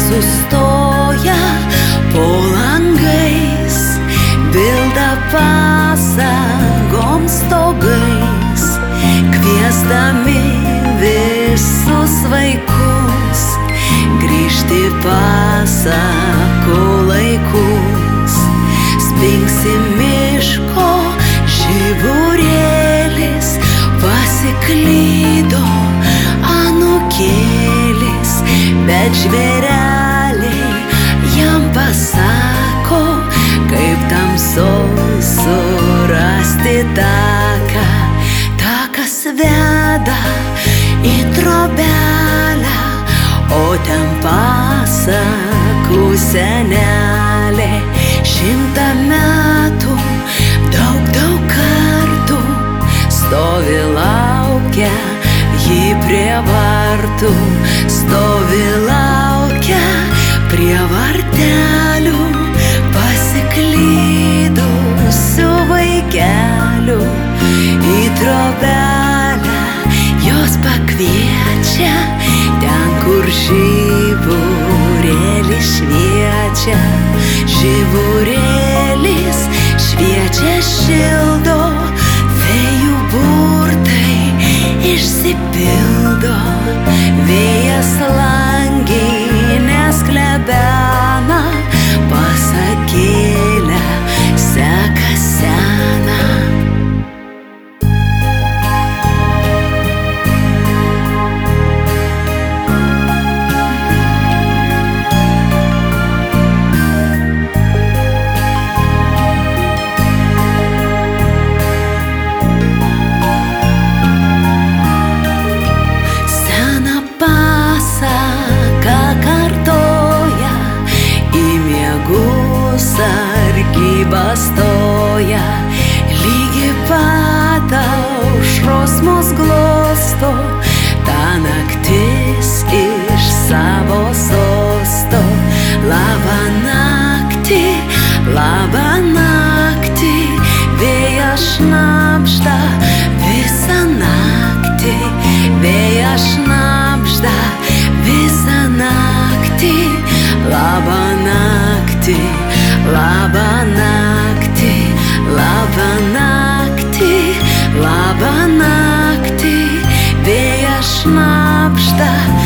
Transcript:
sustoja po langais, bilda pasagom stogais, kviesdami visus vaikus grįžti pasakų laikus. Spingsi miško žiburėlis, pasiklydo anūkėlis, bet žvėreliai jam pasako, kaip tamsoj surasti taką. Takas veda į trobelę, o ten pasakų senelė 100 metų, daug kartų stovi laukia, ji prie vartų stovi laukia, prie vartelių pasiklydusių vaikelių. Į trobelę jos pakviečia, ten kur žiburėlis šviečia. Žiburėlis šviečia, šildo, fėjų burtai išsipildo. Vėjas langinės klebena, pasakėlę seka seną. Sargyba stoja, lygi pat aušros mus glosto. Ta naktis iš savo sosto. Labą naktį, vėjas šnabžda visą naktį, vėjas šnabžda visą naktį. Labą naktį, labą naktį, labą naktį, labą naktį, vėjas šnabžda